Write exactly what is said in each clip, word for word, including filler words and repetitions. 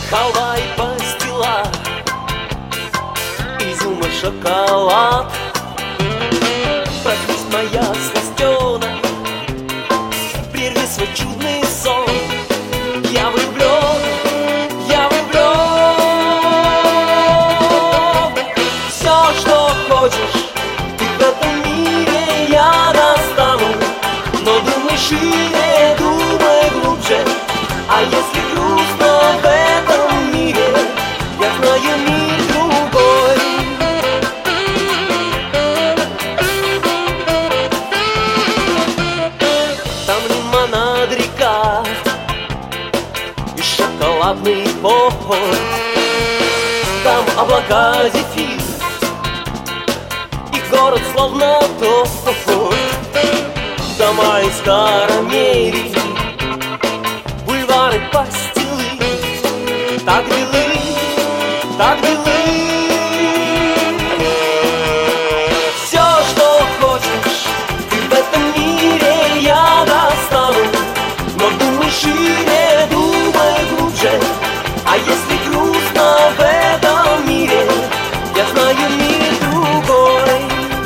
халва и пастила, изюм и шоколад. Проснись, моя сластена, прерви свой чудный сон. Я влюблен, я влюблен. Все, что хочешь ты в этом мире, я достану. Но думай шире, думай глубже. А если грустно в этом мире, я знаю мир другой. Там лимонад, река и шоколадный поход. Там облака, зефир и город словно торт. Дома из карамели, бульвары, пастилы, так белы, так белы. Все, что хочешь ты в этом мире, я достану. Но думай шире, думай глубже. А если грустно в этом мире, я знаю мир другой.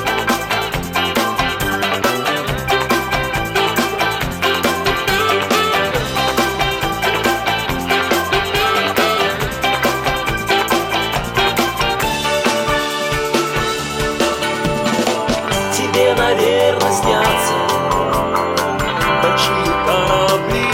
Тебе, наверное, снятся большие корабли,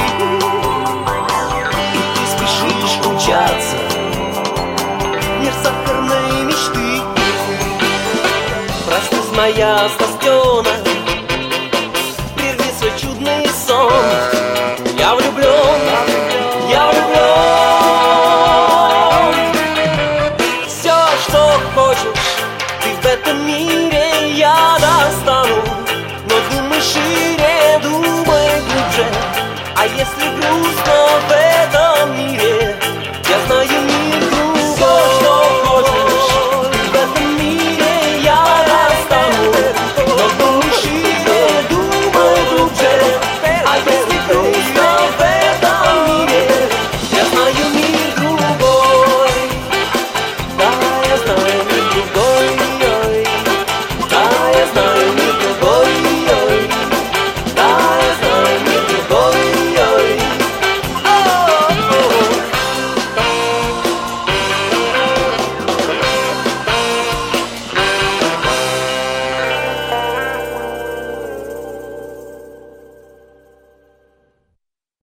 и ты спешишь умчаться в мир сахарной мечты. Проснись, моя сластена, прерви свой чудный сон. Я влюблен, я влюблен. Все, что хочешь ты в этом мире, я достану. Но думай шире, думай глубже. А если